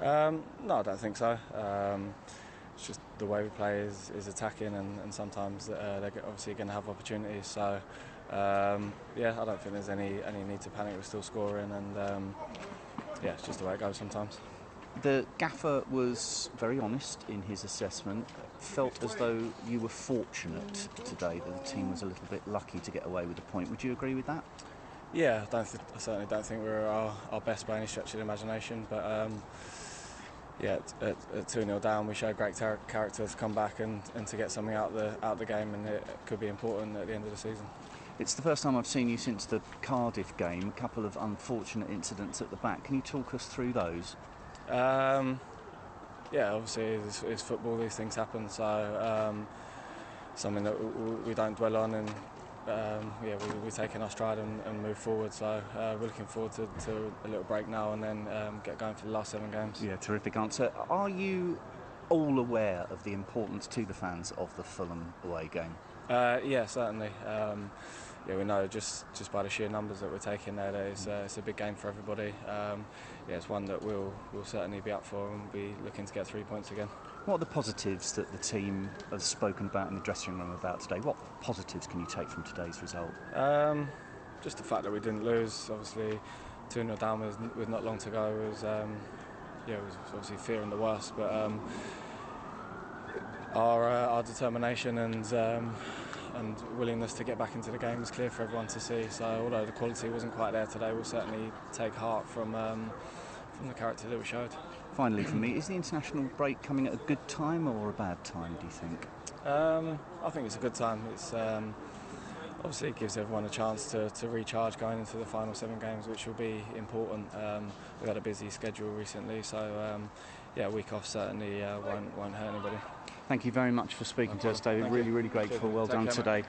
No, I don't think so. It's just the way we play is attacking, and sometimes they're obviously going to have opportunities. So yeah, I don't think there's any need to panic. We're still scoring, and yeah, it's just the way it goes sometimes. The gaffer was very honest in his assessment. Felt as though you were fortunate today, that the team was a little bit lucky to get away with a point. Would you agree with that? Yeah, I certainly don't think we were our best by any stretch of the imagination, but yeah, at 2-0 down, we showed great character to come back and to get something out of the game, and it could be important at the end of the season. It's the first time I've seen you since the Cardiff game. A couple of unfortunate incidents at the back. Can you talk us through those? Yeah, obviously it's football, these things happen, so something that we don't dwell on, and yeah, we're taking our stride and move forward, so we're looking forward to a little break now and then get going for the last 7 games. Yeah, terrific answer. Are you all aware of the importance to the fans of the Fulham away game? Yeah, certainly. Yeah, we know just by the sheer numbers that we're taking there that it's a big game for everybody. Yeah, it's one that we'll certainly be up for and be looking to get 3 points again. What are the positives that the team have spoken about in the dressing room about today? What positives can you take from today's result? Just the fact that we didn't lose. Obviously, 2-0 down with not long to go was yeah, was obviously fearing the worst, but our determination and willingness to get back into the game is clear for everyone to see. So although the quality wasn't quite there today, we'll certainly take heart from the character that we showed. Finally, for me, is the international break coming at a good time or a bad time, do you think? I think it's a good time. It's obviously it gives everyone a chance to recharge going into the final 7 games, which will be important. We've had a busy schedule recently, so yeah, a week off certainly won't hurt anybody. Thank you very much for speaking to us, David. Really grateful. Well done today.